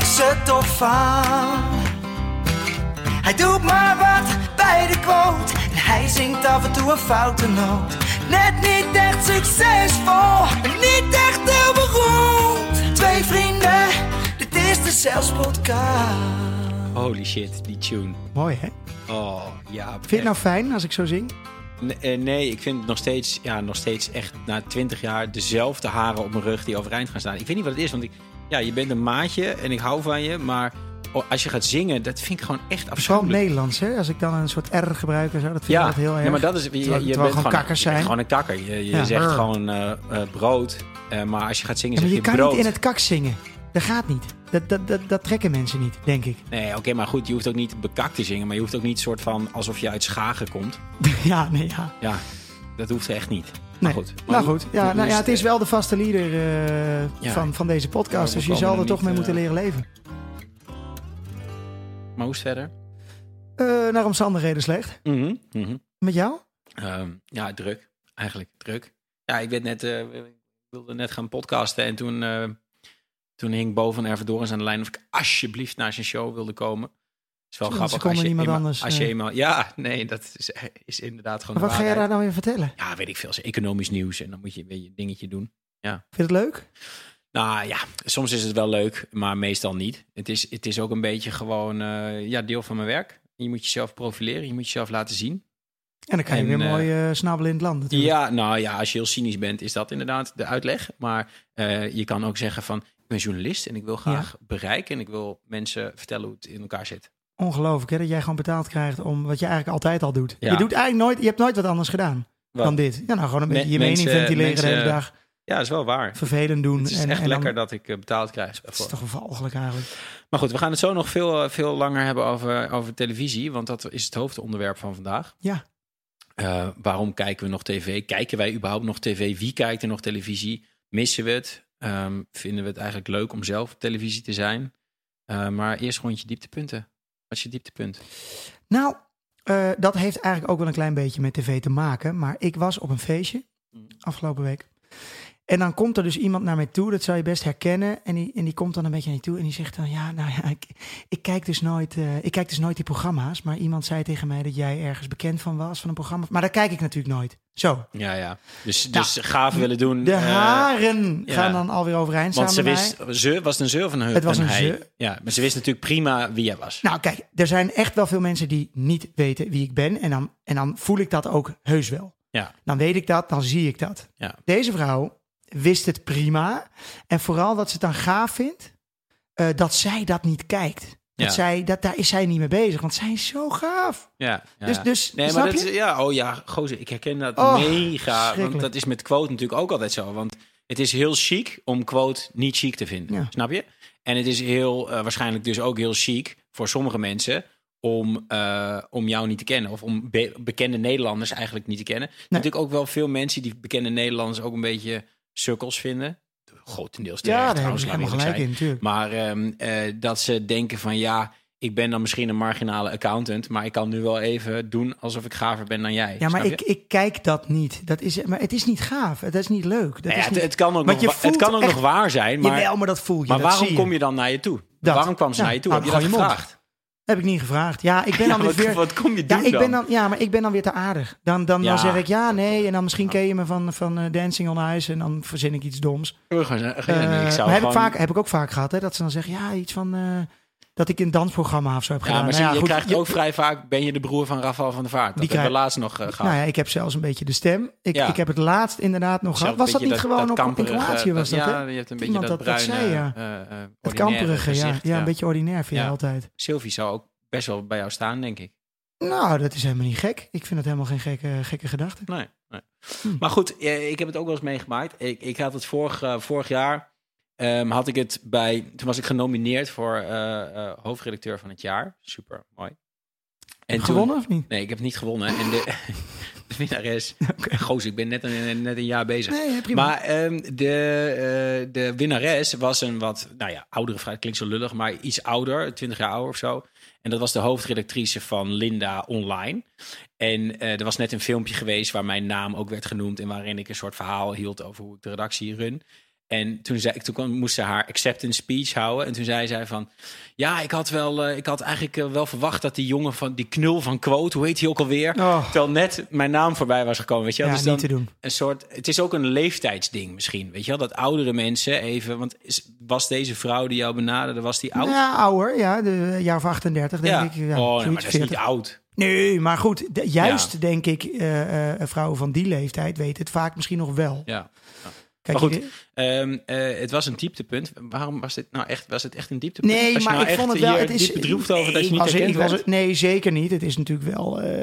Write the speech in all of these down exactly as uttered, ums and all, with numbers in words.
ze toch van. Hij doet maar wat bij de quote en hij zingt af en toe een foute noot. Net niet echt succesvol en niet echt heel beroemd. Twee vrienden, dit is de Zelfs Podcast. Holy shit, die tune. Mooi, hè? Oh, ja. Vind je het nou fijn als ik zo zing? Nee, nee, ik vind het nog steeds, ja, nog steeds echt na twintig jaar dezelfde haren op mijn rug die overeind gaan staan. Ik weet niet wat het is, want ik, ja, je bent een maatje en ik hou van je, maar als je gaat zingen, dat vind ik gewoon echt Vooral afschuwelijk. Nederlands, hè? Als ik dan een soort R gebruik en zo, dat vind Ja, ik altijd heel erg. ja, maar dat is, je, Terwijl- je, terwijl bent gewoon gewoon, kakkers je bent zijn. gewoon een kakker. Je, je Ja. zegt Brr. gewoon uh, uh, brood, uh, maar als je gaat zingen Ja, maar zeg je je, kan brood. niet in het kak zingen. Dat gaat niet. Dat, dat, dat, dat trekken mensen niet, denk ik. Nee, oké, okay, maar goed, je hoeft ook niet bekakt te zingen, maar je hoeft ook niet soort van alsof je uit Schagen komt. ja, nee, ja. Ja, dat hoeft echt niet. Nee. Maar goed. Nou goed, ja, nou, ja, het is uh, wel de vaste leader uh, ja. van, van deze podcast. Ja, dus we je zal komen er er toch mee niet, moeten uh, leren leven. Maar hoe is het verder? Uh, naar omstandigheden slecht. Mm-hmm. Mm-hmm. Met jou? Um, ja, druk. Eigenlijk druk. Ja, ik werd net, uh, wilde net gaan podcasten en toen, uh, toen hing boven Ervedoris aan de lijn of ik alsjeblieft naar zijn show wilde komen. Is wel Ze grappig. konden Als je, niemand eenmaal, anders, als je uh... eenmaal, ja, nee, dat is, is inderdaad gewoon. Maar wat ga je daar nou weer vertellen? Ja, weet ik veel. Economisch nieuws en dan moet je weer je dingetje doen. Ja. Vind je het leuk? Nou ja, soms is het wel leuk, maar meestal niet. Het is, het is ook een beetje gewoon uh, ja, deel van mijn werk. Je moet jezelf profileren, je moet jezelf laten zien. En dan kan je en, weer uh, mooi uh, snabbelen in het land natuurlijk. Ja, nou ja, als je heel cynisch bent, is dat inderdaad de uitleg. Maar uh, je kan ook zeggen van, ik ben journalist en ik wil graag ja. bereiken. En ik wil mensen vertellen hoe het in elkaar zit. Ongelooflijk, hè? Dat jij gewoon betaald krijgt om wat je eigenlijk altijd al doet. Ja. Je doet eigenlijk nooit, je hebt nooit wat anders gedaan wat? dan dit. Ja, nou gewoon een beetje je mensen, mening ventileren mensen, de hele dag. Ja, dat is wel waar. Vervelend doen. Het is en, echt en lekker dan, dat ik uh, betaald krijg. Het is toch een walgelijk eigenlijk. Maar goed, we gaan het zo nog veel, veel langer hebben over, over televisie. Want dat is het hoofdonderwerp van vandaag. Ja. Uh, waarom kijken we nog tv? Kijken wij überhaupt nog tv? Wie kijkt er nog televisie? Missen we het? Um, vinden we het eigenlijk leuk om zelf op televisie te zijn? Uh, maar eerst gewoon je dieptepunten. Wat is je dieptepunt? Nou, uh, dat heeft eigenlijk ook wel een klein beetje met tv te maken. Maar ik was op een feestje afgelopen week. En dan komt er dus iemand naar mij toe, dat zou je best herkennen. En die, en die komt dan een beetje naar je toe en die zegt dan... ja, nou ja, ik, ik, kijk dus nooit, uh, ik kijk dus nooit die programma's. Maar iemand zei tegen mij dat jij ergens bekend van was, van een programma. Maar daar kijk ik natuurlijk nooit. Zo. Ja, ja. Dus, dus nou, gaaf willen doen. De uh, haren ja. gaan dan alweer overeind Want samen ze wist, ze, was het een ze of een he? Het was een, een hij? ze. Ja, maar ze wist natuurlijk prima wie jij was. Nou kijk, er zijn echt wel veel mensen die niet weten wie ik ben. En dan, en dan voel ik dat ook heus wel. Ja. Dan weet ik dat, dan zie ik dat. Ja. Deze vrouw wist het prima. En vooral dat ze het dan gaaf vindt, uh, dat zij dat niet kijkt. Dat ja. zij, dat, daar is zij niet mee bezig, want zij is zo gaaf. Ja, ja. Dus, dus nee, snap maar dat je? is, ja, oh ja, gozer, ik herken dat oh, mega. Want dat is met quote natuurlijk ook altijd zo. Want het is heel chic om quote niet chic te vinden. Ja. Snap je? En het is heel, uh, waarschijnlijk dus ook heel chic voor sommige mensen om, uh, om jou niet te kennen. Of om be- bekende Nederlanders eigenlijk niet te kennen. Nee. Natuurlijk ook wel veel mensen die bekende Nederlanders ook een beetje sukkels vinden. Grotendeels terecht. Ja, daar heb je helemaal gelijk in, natuurlijk. Maar um, uh, dat ze denken van ja, ik ben dan misschien een marginale accountant, maar ik kan nu wel even doen alsof ik gaver ben dan jij. Ja, maar ik, ik kijk dat niet. Dat is, maar het is niet gaaf. Het is niet leuk. Dat nou ja, is het, niet, het kan ook, nog, wa- het kan ook echt, nog waar zijn. Maar, jawel, maar dat voel je. Maar dat waarom zie je. kom je dan naar je toe? Dat. Waarom kwam ze ja, naar je toe? Nou, Heb je dat gevraagd? Heb ik niet gevraagd. Ja, ik ben dan ja, weer... Wat, wat kom je doen ja, ik dan? ben dan? Ja, maar ik ben dan weer te aardig. Dan, dan, ja. dan zeg ik ja, nee. En dan misschien ken je me van, van uh, Dancing on Ice. En dan verzin ik iets doms. Uh, uh, ik zou maar gewoon... heb, ik vaak, heb ik ook vaak gehad. Hè, dat ze dan zeggen, ja, iets van... Uh, dat ik een dansprogramma of zo heb ja, gedaan. Maar nou zie, ja, je goed, krijgt je, ook vrij vaak... Ben je de broer van Rafael van der Vaart? Dat die hebben krijg, we laatst nog uh, gehad. Nou ja, ik heb zelfs een beetje de stem. Ik, ja. ik heb het laatst inderdaad nog gehad. Was dat niet dat, gewoon dat op in Kroatië? Was dat, ja, hè? je hebt een beetje Iemand dat, dat, bruine... dat zei, ja. Uh, uh, het kamperige, ja. gezicht, ja. Ja, een beetje ordinair vind je ja. altijd. Sylvie zou ook best wel bij jou staan, denk ik. Nou, dat is helemaal niet gek. Ik vind het helemaal geen gekke, gekke gedachte. Nee, nee. Hm. Maar goed, ik heb het ook wel eens meegemaakt. Ik, ik had het vorig, uh, vorig jaar... Um, had ik het bij... Toen was ik genomineerd voor uh, uh, hoofdredacteur van het jaar. Super, mooi. En toen, gewonnen of niet? Nee, ik heb het niet gewonnen. En de, de winnares... Okay. Goos, ik ben net een, net een jaar bezig. Nee, prima. Maar um, de, uh, de winnares was een wat... Nou ja, oudere vrouw. Klinkt zo lullig, maar iets ouder. twintig jaar ouder of zo. En dat was de hoofdredactrice van Linda Online. En uh, er was net een filmpje geweest waar mijn naam ook werd genoemd... en waarin ik een soort verhaal hield over hoe ik de redactie run... En toen, zei, toen kwam, moest ze haar acceptance speech houden. En toen zei zij van... Ja, ik had, wel, uh, ik had eigenlijk uh, wel verwacht dat die jongen van... die knul van Quote, hoe heet hij ook alweer? Oh. Terwijl net mijn naam voorbij was gekomen. Weet je wel? Ja, Dus dan niet te doen. Een soort, het is ook een leeftijdsding misschien. Weet je wel? Dat oudere mensen even... Want is, was deze vrouw die jou benaderde, was die oud? Ja, ouder. Ja, de jaar of achtendertig, denk ja. ik. Ja, oh, nee, maar dat is niet oud. Nee, maar goed. De, juist, ja. denk ik, uh, uh, vrouwen van die leeftijd weten het vaak misschien nog wel. Ja. ja. Kijk, maar goed, je, um, uh, het was een dieptepunt. Waarom was dit nou echt? Was het echt een dieptepunt? Nee, was je maar nou ik vond het wel. Het is diep bedroefd over nee, dat je niet was, herkend was, werd? Nee, zeker niet. Het is natuurlijk wel. Uh,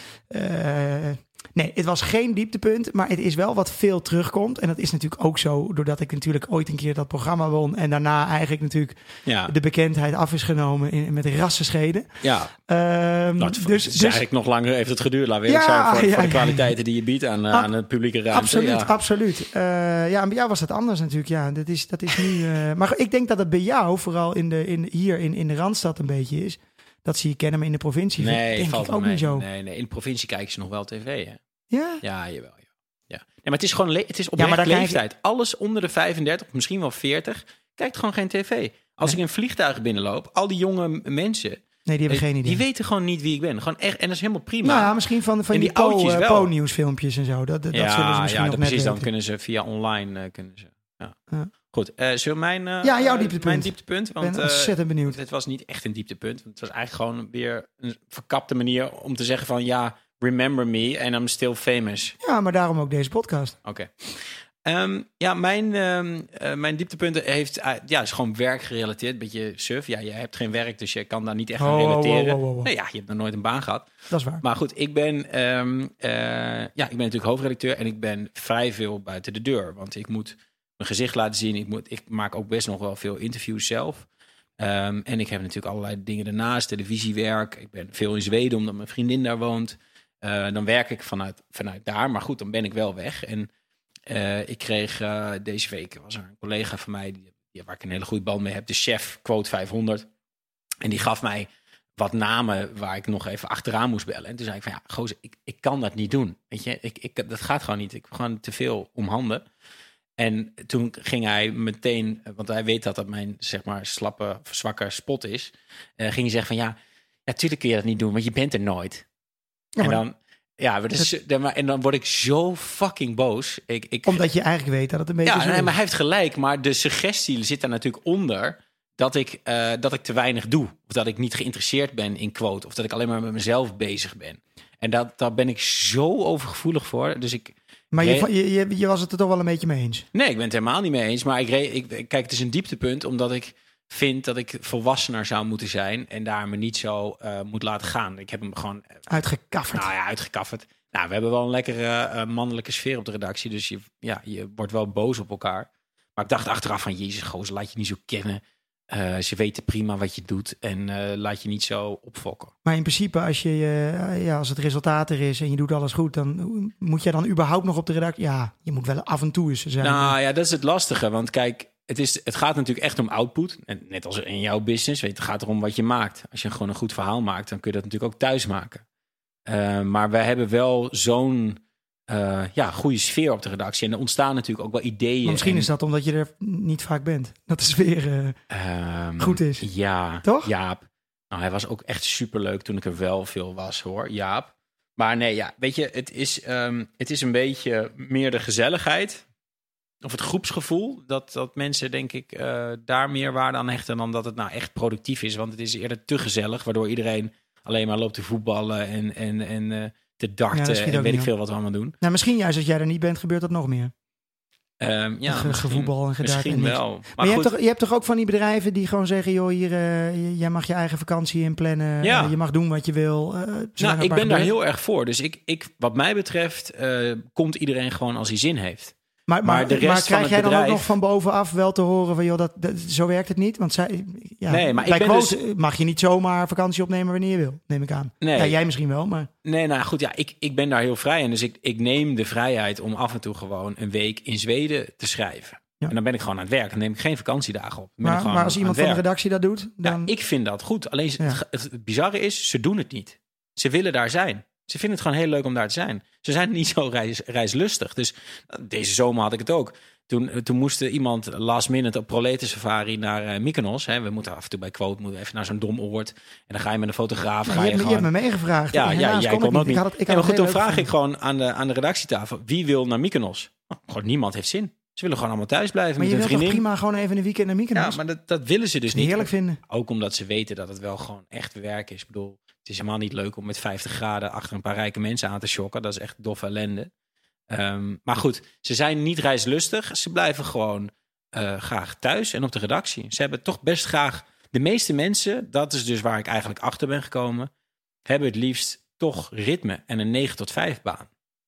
uh, nee, het was geen dieptepunt, maar het is wel wat veel terugkomt. En dat is natuurlijk ook zo, doordat ik natuurlijk ooit een keer dat programma won en daarna eigenlijk natuurlijk ja. de bekendheid af is genomen in, met rassenscheden. Ja. Um, nou, dus, dus, dus eigenlijk nog langer heeft het geduurd. Laten we eerlijk ja, zijn voor, ja, voor de ja, kwaliteiten ja. die je biedt aan, Ab- aan de publieke ruimte. Absoluut, ja. absoluut. Uh, ja, en bij jou was dat anders natuurlijk. Ja, dat is, dat is nu. Uh, maar ik denk dat het bij jou, vooral in de, in, hier in, in de Randstad, een beetje is. Dat ze je kennen, maar in de provincie nee, denk valt ik ook mee. niet zo. Nee, nee, in de provincie kijken ze nog wel tv, hè? Ja? Ja, jawel. Ja. Ja. Nee, maar het is gewoon le- het is oprecht ja, maar leeftijd. Je... Alles onder de vijfendertig, misschien wel veertig, kijkt gewoon geen tv. Als nee. ik in vliegtuig binnenloop, al die jonge mensen... Nee, die hebben geen idee. Die weten gewoon niet wie ik ben. Gewoon echt, en dat is helemaal prima. Nou ja, misschien van, van en die, die oudjes wel. Po-nieuwsfilmpjes en zo. Dat, dat ja, zullen ze misschien ja, nog precies. net Dan weten. kunnen ze via online... Uh, kunnen ze, ja. Ja. Goed, uh, zullen mijn, uh, ja, jouw dieptepunt. mijn dieptepunt? Ik ben ontzettend uh, benieuwd. Het was niet echt een dieptepunt. Het was eigenlijk gewoon weer een verkapte manier om te zeggen van... ja, remember me and I'm still famous. Ja, maar daarom ook deze podcast. Oké. Okay. Um, ja, mijn, um, uh, mijn dieptepunten heeft, uh, ja, is gewoon werkgerelateerd. Beetje suf. Ja, je hebt geen werk, dus je kan daar niet echt aan oh, relateren. Oh, oh, oh, oh. Nee, ja, je hebt nog nooit een baan gehad. Dat is waar. Maar goed, ik ben, um, uh, ja, ik ben natuurlijk hoofdredacteur en ik ben vrij veel buiten de deur. Want ik moet mijn gezicht laten zien. Ik, moet, ik maak ook best nog wel veel interviews zelf. Um, en ik heb natuurlijk allerlei dingen daarnaast. Televisiewerk. Ik ben veel in Zweden, omdat mijn vriendin daar woont. Uh, dan werk ik vanuit, vanuit daar. Maar goed, dan ben ik wel weg. En uh, ik kreeg uh, deze week, was er een collega van mij... Die, die, waar ik een hele goede band mee heb. De chef, Quote vijfhonderd. En die gaf mij wat namen waar ik nog even achteraan moest bellen. En toen zei ik van, ja, gozer, ik, ik kan dat niet doen. Weet je, ik, ik, dat gaat gewoon niet. Ik heb gewoon te veel om handen. En toen ging hij meteen, want hij weet dat dat mijn, zeg maar, slappe, zwakke spot is. Uh, ging hij zeggen van, ja, natuurlijk kun je dat niet doen, want je bent er nooit. Ja, en dan... Ja, maar dus, en dan word ik zo fucking boos. Ik, ik, Omdat je eigenlijk weet dat het een beetje ja, zo nee, is. maar hij heeft gelijk. Maar de suggestie zit daar natuurlijk onder... dat ik, uh, dat ik te weinig doe. Of dat ik niet geïnteresseerd ben in Quote. Of dat ik alleen maar met mezelf bezig ben. En dat, daar ben ik zo overgevoelig voor. Dus ik... Maar je, je, je, je was het er toch wel een beetje mee eens? Nee, ik ben het helemaal niet mee eens. Maar ik, ik, kijk, het is een dieptepunt... omdat ik vind dat ik volwassener zou moeten zijn... en daar me niet zo uh, moet laten gaan. Ik heb hem gewoon... Uitgekafferd. Nou ja, uitgekafferd. Nou, we hebben wel een lekkere uh, mannelijke sfeer op de redactie. Dus je, ja, je wordt wel boos op elkaar. Maar ik dacht achteraf van... Jezus, gozer, laat je niet zo kennen. Uh, ze weten prima wat je doet. En uh, laat je niet zo opfokken. Maar in principe, als, je, uh, ja, als het resultaat er is... en je doet alles goed... dan moet jij dan überhaupt nog op de redactie... Ja, je moet wel af en toe eens zijn. Nou ja, dat is het lastige. Want kijk... Het, is, het gaat natuurlijk echt om output. Net als in jouw business. Weet, het gaat erom wat je maakt. Als je gewoon een goed verhaal maakt, dan kun je dat natuurlijk ook thuis maken. Uh, maar wij hebben wel zo'n uh, ja, goede sfeer op de redactie. En er ontstaan natuurlijk ook wel ideeën. Maar misschien en... is dat omdat je er niet vaak bent. Dat de sfeer uh, um, goed is. Ja, toch? Jaap. Nou, hij was ook echt superleuk toen ik er wel veel was, hoor. Jaap. Maar nee, ja, weet je, het is, um, het is een beetje meer de gezelligheid... Of het groepsgevoel, dat, dat mensen denk ik uh, daar meer waarde aan hechten... dan dat het nou echt productief is. Want het is eerder te gezellig, waardoor iedereen alleen maar loopt te voetballen... en, en, en uh, te darten ja, en weet ik veel wat we allemaal doen. Nou, misschien juist als jij er niet bent, gebeurt dat nog meer. Um, ja, Ge- gevoetbal en gedart. Misschien en wel. Maar, maar je, goed. hebt toch, je hebt toch ook van die bedrijven die gewoon zeggen... joh, hier, uh, jij mag je eigen vakantie inplannen. Ja. Uh, je mag doen wat je wil. Uh, nou, ik ben daar heel erg voor. Dus ik, ik, wat mij betreft uh, komt iedereen gewoon als hij zin heeft. Maar, maar, maar, de rest maar krijg van jij bedrijf... dan ook nog van bovenaf wel te horen van... joh, dat, dat, zo werkt het niet? Want zij, ja, nee, maar bij ik ben Quote dus... mag je niet zomaar vakantie opnemen wanneer je wil, neem ik aan. Nee. Ja, jij misschien wel, maar... Nee, nou goed, ja, ik, ik ben daar heel vrij in. Dus ik, ik neem de vrijheid om af en toe gewoon een week in Zweden te schrijven. Ja. En dan ben ik gewoon aan het werk. Dan neem ik geen vakantiedagen op. Dan ben maar, ik maar als iemand van de redactie dat doet... dan... Ja, ik vind dat goed. Alleen ja. het, het, het bizarre is, ze doen het niet. Ze willen daar zijn. Ze vinden het gewoon heel leuk om daar te zijn. Ze zijn niet zo reis, reislustig. Dus deze zomer had ik het ook. Toen, toen moest iemand last minute op Proleten Safari naar uh, Mykonos. Hè. We moeten af en toe bij Quote moeten even naar zo'n dom oord. En dan ga je met een fotograaf. Ja, ga je, je, hebt, gewoon... je hebt me meegevraagd. Ja, ja, jij kon ook niet. Ik had het, ik ja, had maar goed, het dan vraag gevonden. ik gewoon aan de, aan de redactietafel. Wie wil naar Mykonos? Oh, gewoon niemand heeft zin. Ze willen gewoon allemaal thuis blijven Maar met je hun wilt toch vriendin. prima gewoon even een weekend naar Mykonos? Ja, maar dat, dat willen ze dus niet. Heerlijk vinden. Ook omdat ze weten dat het wel gewoon echt werk is. Ik bedoel, het is helemaal niet leuk om met vijftig graden achter een paar rijke mensen aan te shocken. Dat is echt doffe ellende. Um, maar goed, ze zijn niet reislustig. Ze blijven gewoon uh, graag thuis en op de redactie. Ze hebben toch best graag... De meeste mensen, dat is dus waar ik eigenlijk achter ben gekomen... hebben het liefst toch ritme en een negen tot vijf baan.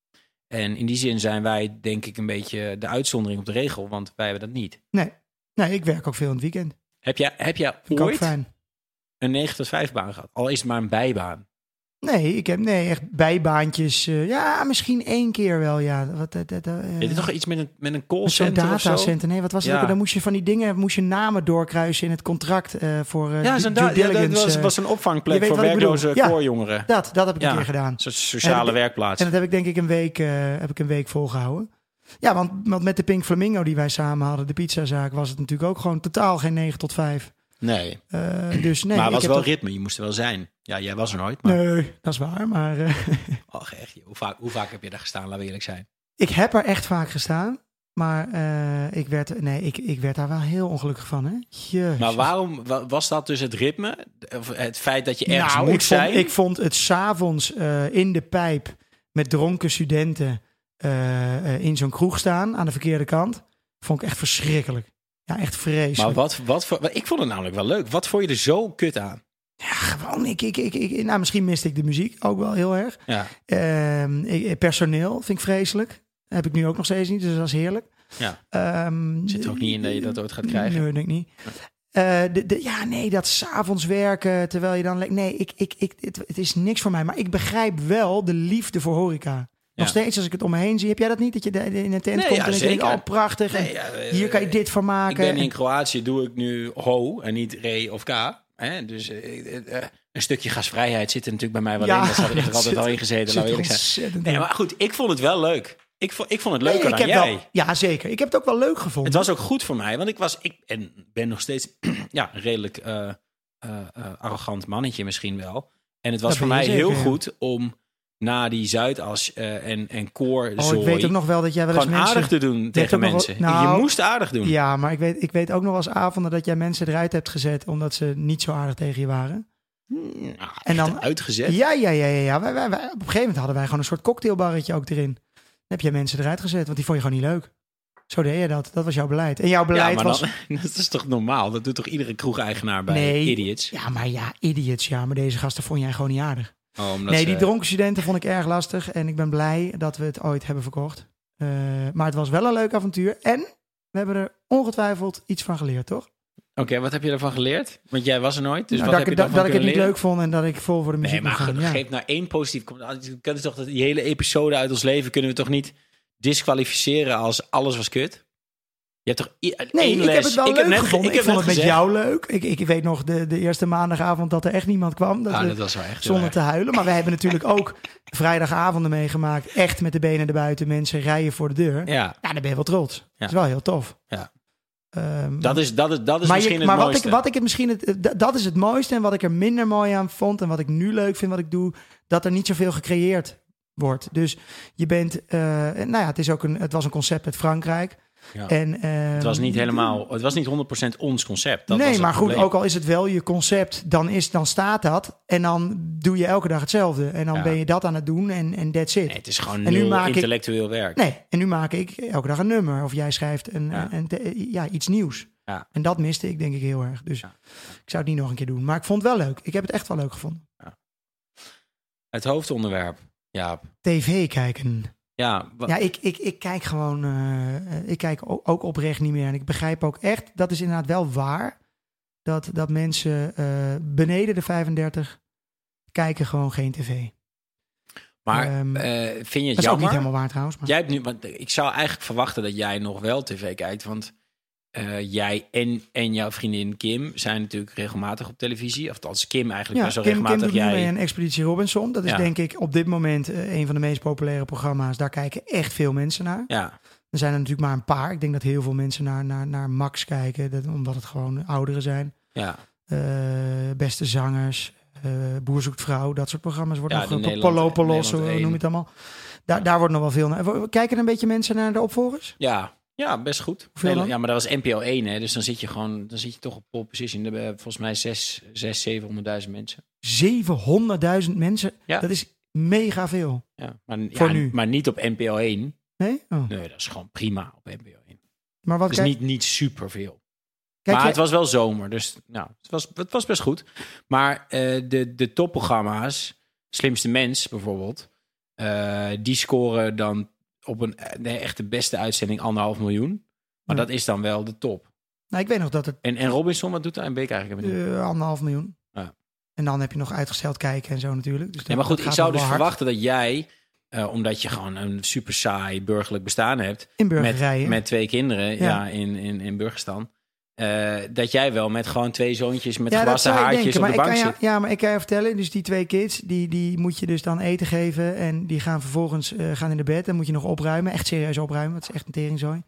En in die zin zijn wij, denk ik, een beetje de uitzondering op de regel. Want wij hebben dat niet. Nee, nee ik werk ook veel in het weekend. Heb jij, heb jij Vind ik ook ooit fijn. een negen tot vijf baan gehad? Al is het maar een bijbaan. Nee, ik heb nee, echt bijbaantjes. Uh, ja, misschien één keer wel, ja. Wat, uh, uh, uh, Is het toch iets met een, met een met zo'n callcenter of zo? datacenter. Nee, wat was het Ja. ook? Dan moest je van die dingen, moest je namen doorkruisen in het contract uh, voor uh, Ja, due zo'n da- ja, diligence. dat was, uh, was een je opvangplek weet voor wat ik bedoel. werkloze Ja. koorjongeren. Dat, dat heb ik Ja. een keer gedaan. Een soort sociale En- werkplaats. En dat heb ik denk ik een week, uh, heb ik een week volgehouden. Ja, want, want met de Pink Flamingo die wij samen hadden, de pizzazaak, was het natuurlijk ook gewoon totaal geen negen tot vijf. Nee, Uh, dus nee, maar het ik was heb wel dat- ritme. Je moest er wel zijn. Ja, jij was er nooit. Maar... Nee, dat is waar. Maar uh, Och, echt, hoe, vaak, hoe vaak heb je daar gestaan? Laten we eerlijk zijn. ik heb er echt vaak gestaan. Maar uh, ik, werd, nee, ik, ik werd daar wel heel ongelukkig van. Hè? Jezus. Maar waarom wa- was dat dus het ritme? Of het feit dat je ergens nou, moet ik vond, zijn? ik vond het 's avonds uh, in de pijp met dronken studenten uh, uh, in zo'n kroeg staan aan de verkeerde kant. Vond ik echt verschrikkelijk. Ja, echt vreselijk. Maar wat, wat voor... Ik vond het namelijk wel leuk. Wat vond je er zo kut aan? Ja, gewoon. Ik, ik, ik, ik, nou, misschien miste ik de muziek ook wel heel erg. Ja. Uh, ik, personeel vind ik vreselijk. Heb ik nu ook nog steeds niet, dus dat is heerlijk. Ja. Um, Zit er ook niet in dat je dat ooit gaat krijgen? Nee, denk ik niet. Uh, de, de, ja, nee, dat 's avonds werken terwijl je dan... le- Nee, ik, ik, ik, het, het is niks voor mij. Maar ik begrijp wel de liefde voor horeca. Nog Ja. steeds als ik het om me heen zie. Heb jij dat niet? Dat je de- in een tent Nee, komt ja, en dan denk je, zeker. oh prachtig. en Nee, ja, uh, hier kan je dit van maken. Ik ben in En- Kroatië, doe ik nu ho en niet re of k. Hè? Dus uh, uh, uh, een stukje gasvrijheid zit er natuurlijk bij mij wel Ja, in. Dat had er dat altijd zit- al in gezeten, zit laten we er eerlijk zijn. ontzettend Nee, in. maar goed, ik vond het wel leuk. Ik vond, ik vond het Nee, leuker ik dan heb jij. wel, ja, zeker. Ik heb het ook wel leuk gevonden. Het was ook goed voor mij, want ik was ik en ben nog steeds ja, een redelijk uh, uh, uh, arrogant mannetje misschien wel. En het was Dat voor ben mij je heel zeker, ja. goed om na die Zuidas uh, en, en koorzooi Oh, ik weet ook nog wel dat jij wel eens gewoon mensen... aardig te doen tegen ook nog wel- mensen. nou, je moest aardig doen. Ja, maar ik weet, ik weet ook nog wel eens avonden dat jij mensen eruit hebt gezet omdat ze niet zo aardig tegen je waren. Nou, En dan- echt uitgezet. Ja, ja, ja, ja. ja. Wij, wij, wij- op een gegeven moment hadden wij gewoon een soort cocktailbarretje ook erin. Dan heb jij mensen eruit gezet, want die vond je gewoon niet leuk. Zo deed je dat. Dat was jouw beleid. En jouw Ja, beleid maar was... dan, dat is toch normaal? Dat doet toch iedere kroegeigenaar bij Nee. idiots? Ja, maar ja, idiots. Ja, maar deze gasten vond jij gewoon niet aardig. Oh, omdat Nee, ze- die dronken studenten vond ik erg lastig. En ik ben blij dat we het ooit hebben verkocht. Uh, maar het was wel een leuk avontuur. En we hebben er ongetwijfeld iets van geleerd, toch? Oké, okay, wat heb je ervan geleerd? Want jij was er nooit, dus Nou, wat dat heb ik, je dat, daarvan dat ik het niet kunnen leuk vond en dat ik vol voor de muziek Nee, maar moest gaan. ge- Ja. geef nou één positief commentaar. Je kunt toch dat die hele episode uit ons leven kunnen we toch niet disqualificeren als alles was kut? Je hebt toch i- Nee, één ik les. heb het wel ik leuk heb net, gevonden. Ik, Ik, heb vond net het met gezegd- jou leuk. Ik, ik weet nog de, de eerste maandagavond dat er echt niemand kwam. Dat Ah, we dat was wel echt heel zonder erg. te huilen. Maar we hebben natuurlijk ook vrijdagavonden meegemaakt. Echt met de benen erbuiten. Mensen rijden voor de deur. Ja, Ja, dan ben je wel trots. Dat is wel heel tof. Ja. Ehm, dat is, dat is, dat is maar misschien je, maar het wat mooiste. ik, wat ik het misschien het, d- dat is het mooiste en wat ik er minder mooi aan vond en wat ik nu leuk vind wat ik doe, dat er niet zoveel gecreëerd wordt. Dus je bent, uh, nou ja, het is ook een, het was een concept uit Frankrijk. Ja. En, ehm, Het was niet helemaal, het was niet honderd procent ons concept. Dat was nee, het maar goed, probleem. ook al is het wel je concept, dan, is, dan staat dat en dan doe je elke dag hetzelfde. En dan Ja. ben je dat aan het doen en, en that's it. Nee, het is gewoon En nu nul maak ik- intellectueel werk. Nee, en nu maak ik elke dag een nummer. Of jij schrijft een, Ja. een, een- ja, iets nieuws. Ja. En dat miste ik denk ik heel erg. Dus Ja. ik zou het niet nog een keer doen. Maar ik vond het wel leuk. Ik heb het echt wel leuk gevonden. Het hoofdonderwerp, Jaap. T V kijken. Ja, wa- Ja, ik, ik, ik kijk gewoon... eh, ik kijk ook, ook oprecht niet meer. En ik begrijp ook echt... Dat is inderdaad wel waar. Dat, dat mensen eh, beneden de vijfendertig... kijken gewoon geen tv. maar ehm, eh, vind je Dat het is ook jammer? niet helemaal waar trouwens. Maar... Jij hebt nu, want ik zou eigenlijk verwachten dat jij nog wel tv kijkt, want eh, jij en, en jouw vriendin Kim zijn natuurlijk regelmatig op televisie. Of althans, Kim eigenlijk Ja, best wel Kim, Kim regelmatig. doet nu jij... mee aan Expeditie Robinson. Dat is Ja. denk ik op dit moment eh, een van de meest populaire programma's. Daar kijken echt veel mensen naar. Ja, Er zijn er natuurlijk maar een paar. Ik denk dat heel veel mensen naar, naar, naar Max kijken, dat, omdat het gewoon ouderen zijn. Ja. Uh, beste zangers, uh, Boer zoekt vrouw, dat soort programma's worden ja, nog op Polo Polos, hoe noem je het allemaal. Daar, daar wordt nog wel veel naar. Kijken er een beetje mensen naar de opvolgers? Ja. Ja, best goed. Hoeveel ja, maar dat was N P O één, hè? Dus dan zit je gewoon, dan zit je toch op pole position. Er hebben volgens mij zes, zes, zevenhonderdduizend mensen. zevenhonderdduizend mensen? Ja. Dat is mega veel. Ja, maar, voor ja, nu. maar niet op N P O één. Nee? Oh. Nee, dat is gewoon prima op N P O één. Maar wat dus kijk... niet, niet superveel. Kijk, maar jij... het was wel zomer, dus nou, het was, het was best goed. Maar uh, de, de topprogramma's, Slimste Mens bijvoorbeeld, uh, die scoren dan op een de echte beste uitzending anderhalf miljoen. Maar ja. dat is dan wel de top. Nou, ik weet nog dat het... En, en Robinson, wat doet hij? Een week eigenlijk? Uh, anderhalf miljoen. Ja. En dan heb je nog uitgesteld kijken en zo natuurlijk. Dus nee, maar goed, ik zou dus hard. verwachten dat jij, uh, omdat je gewoon een super saai burgerlijk bestaan hebt. In burgerrijen. Met, met twee kinderen, ja, ja in, in, in Burgerstan. Uh, dat jij wel met gewoon twee zoontjes met ja, gewassen haartjes denken, op de bank zit. Ja, maar ik kan je vertellen, dus die twee kids, die, die moet je dus dan eten geven. En die gaan vervolgens uh, gaan in de bed. Dan moet je nog opruimen, echt serieus opruimen. Dat is echt een teringzooi.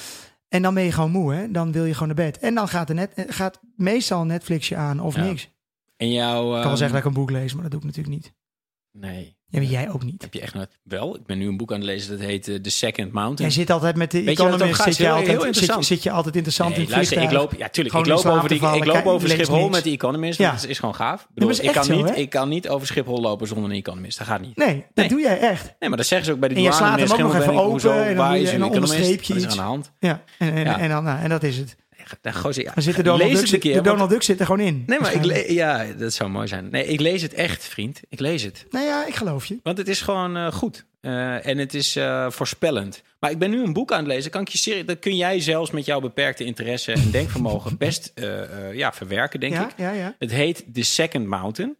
En dan ben je gewoon moe, hè? Dan wil je gewoon naar bed. En dan gaat, er net, gaat meestal een Netflixje aan of ja. niks. En jou, ik kan wel zeggen dat ik een boek lees, maar dat doe ik natuurlijk niet. Nee. Ja, maar jij ook niet. Heb je echt nooit... Wel, ik ben nu een boek aan het lezen, dat heet uh, The Second Mountain. Jij zit altijd met de Economist, zit je, heel, altijd, heel interessant. Zit, zit je altijd interessant nee, in luister, ik loop, ja, tuurlijk, ik loop over, die, ik loop over Schiphol met de Economist, ja. dat is gewoon gaaf. Ik, bedoel, is ik, kan zo, niet, ik kan niet over Schiphol lopen zonder een Economist, dat gaat niet. Nee, dat nee. doe jij echt. Nee, maar dat zeggen ze ook bij de douane. En je slaat hem ook nog even open hoezo, en dan, je, en dan onderstreep je iets. iets. Aan de hand. Ja, en, en, ja. en, dan, nou, en dat is het. Dan gozer, ja. Dan zit de Donald, lees Duck, het een keer, de Donald Duck zit er gewoon in. Nee, maar ik le- ja, dat zou mooi zijn. Nee, ik lees het echt, vriend. Ik lees het. Nou ja, ik geloof je. Want het is gewoon uh, goed. Uh, en het is uh, voorspellend. Maar ik ben nu een boek aan het lezen. Kan ik je serie, dat kun jij zelfs met jouw beperkte interesse en denkvermogen best uh, uh, ja, verwerken, denk ja, ik. Ja, ja. Het heet The Second Mountain.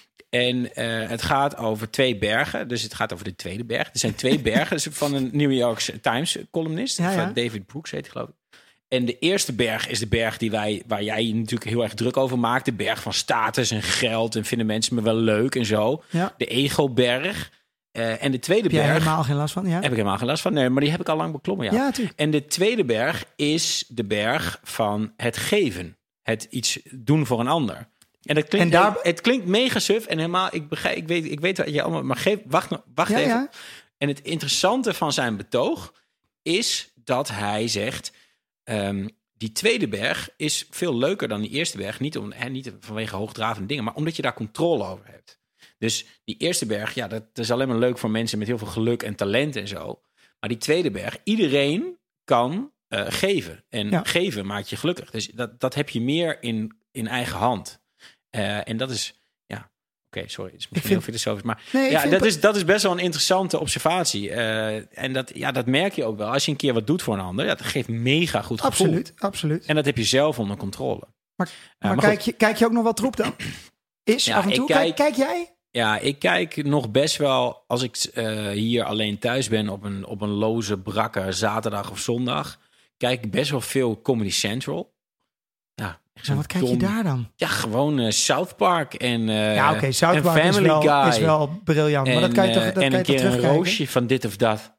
En uh, het gaat over twee bergen. Dus het gaat over de tweede berg. Er zijn twee bergen. Dus van een New York Times columnist. Ja, ja. David Brooks heet hij, geloof ik. En de eerste berg is de berg die wij, waar jij je natuurlijk heel erg druk over maakt. De berg van status en geld. En vinden mensen me wel leuk en zo. Ja. De ego-berg. Uh, en de tweede heb jij berg... helemaal geen last van? Ja. Heb ik helemaal geen last van. Nee, maar die heb ik al lang beklommen, ja. Ja, tuurlijk. En de tweede berg is de berg van het geven. Het iets doen voor een ander. En dat klinkt, en daar... het, het klinkt mega suf. En helemaal, ik, begrijp, ik, weet, ik weet wat je allemaal... Maar geef, wacht, wacht ja, even. Ja. En het interessante van zijn betoog is dat hij zegt... Um, die tweede berg is veel leuker dan die eerste berg. Niet, om, hè, niet vanwege hoogdravende dingen, maar omdat je daar controle over hebt. Dus die eerste berg, ja, dat, dat is alleen maar leuk voor mensen met heel veel geluk en talent en zo. Maar die tweede berg, iedereen kan uh, geven. En ja. geven maakt je gelukkig. Dus dat, dat heb je meer in, in eigen hand. Uh, en dat is... Oké, okay, sorry, het is misschien vind... heel filosofisch. Maar nee, ja, dat, is, dat is best wel een interessante observatie. Uh, en dat, ja, dat merk je ook wel. Als je een keer wat doet voor een ander, ja, dat geeft mega goed gevoel. Absoluut, absoluut. En dat heb je zelf onder controle. Maar, uh, maar, maar kijk, je, kijk je ook nog wat troep dan? Is ja, af en toe? Kijk, kijk jij? Ja, ik kijk nog best wel, als ik uh, hier alleen thuis ben op een, op een loze, brakke zaterdag of zondag, kijk ik best wel veel Comedy Central. Ja, maar wat kijk Tom, je daar dan? Ja, gewoon uh, South Park en uh, ja, oké, okay, South Park Family is wel, Guy. is wel briljant. En, maar dat kan je toch, dat en kan een je keer toch een roosje van dit of dat.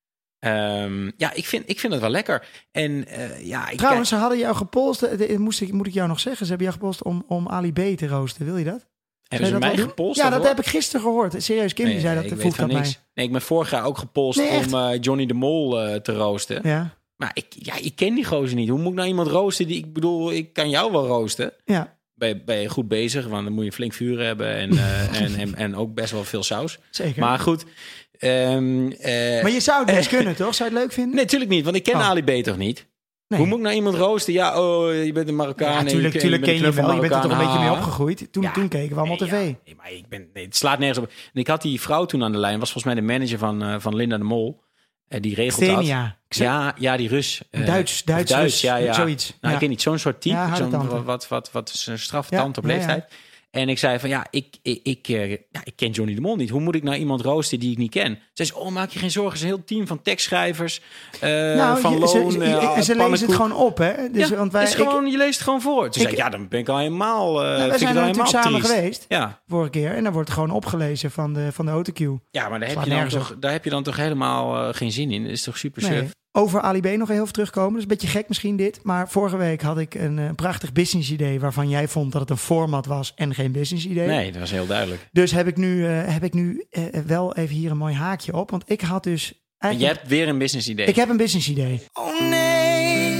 Um, ja, ik vind, ik vind het wel lekker. En, uh, ja, ik Trouwens, kijk... ze hadden jou gepolst, moest ik, moet ik jou nog zeggen, ze hebben jou gepolst om, om Ali B te roosten. Wil je dat? Hebben ze mij gepolst? Ja, dat hoor? heb ik gisteren gehoord. Serieus, Kim nee, die zei dat, vroeg dat mij. Nee, ik ben vorig jaar ook gepolst nee, om uh, Johnny de Mol uh, te roosten. Ja. Maar ik, ja, ik ken die gozer niet. Hoe moet ik nou iemand roosten? Die, ik bedoel, ik kan jou wel roosten. Ja. Ben, ben je goed bezig, want dan moet je flink vuur hebben en, uh, en, en, en ook best wel veel saus. Zeker. Maar goed. Um, uh, maar je zou het best uh, kunnen, toch? Zou je het leuk vinden? Nee, natuurlijk niet, want ik ken oh. Ali B toch niet? Nee. Hoe moet ik nou iemand roosten? Ja, oh, je bent een Marokkaan. Ja, tuurlijk, tuurlijk ken je wel. Je bent er toch een beetje mee ah. opgegroeid. Toen, ja, toen keken we allemaal nee, tv. Ja, nee, maar ik ben, nee, het slaat nergens op. En ik had die vrouw toen aan de lijn. Was volgens mij de manager van, uh, van Linda de Mol. Uh, die regelt Xenia. dat. Ja, ja, die Rus. Uh, Duits, Duits, Duits Rus, ja, ja. Zoiets. Nou, ja. Ik ken niet zo'n soort type. Ja, zo'n wat, wat, wat, wat straffe ja, tante op leeftijd. Ja, ja. En ik zei van, ja ik, ik, ik, uh, ja, ik ken Johnny de Mol niet. Hoe moet ik nou iemand roosten die ik niet ken? Ze zei, oh, maak je geen zorgen. Het is een heel team van tekstschrijvers, uh, nou, van je, loon, ze, ze, uh, ze lezen het gewoon op, hè? Dus, ja, want wij, is gewoon, ik, je leest het gewoon voor. Toen ik, zei ik, ja, dan ben ik al helemaal uh, nou, we zijn er natuurlijk samen triest. geweest, ja. vorige keer. En dan wordt het gewoon opgelezen van de, van de autocue. Ja, maar daar heb, je dan toch, daar heb je dan toch helemaal uh, geen zin in. Dat is toch super nee. surf. over Ali B nog heel even terugkomen. Dat is een beetje gek misschien dit. Maar vorige week had ik een, een prachtig business idee... waarvan jij vond dat het een format was en geen business idee. Nee, dat was heel duidelijk. Dus heb ik nu, uh, heb ik nu uh, wel even hier een mooi haakje op. Want ik had dus... En je hebt weer een business idee. Ik heb een business idee. Oh nee,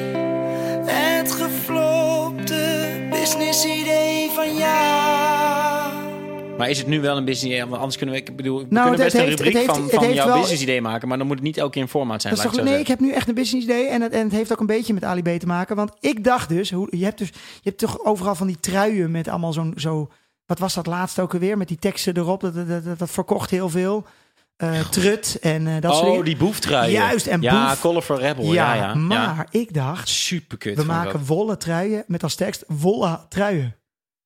het geflopte business idee van jou. Maar is het nu wel een business idee? Want anders kunnen we, ik bedoel, we nou, kunnen best het een heeft, rubriek het van, heeft, van het jouw wel, business idee maken. Maar dan moet het niet elke keer een format zijn. Dat is toch, nee, ik heb nu echt een business idee. En het, en het heeft ook een beetje met Ali B te maken. Want ik dacht dus, hoe, je, hebt dus je hebt toch overal van die truien met allemaal zo'n... Zo, wat was dat laatst ook alweer? Met die teksten erop. Dat, dat, dat, dat verkocht heel veel. Uh, trut en uh, dat oh, soort dingen. Die boeftruien. Juist, en ja, boef. Color for Rebel. Ja, Ja, ja. maar ja. ik dacht... Superkut. We maken dat. wollen truien met als tekst wollen truien.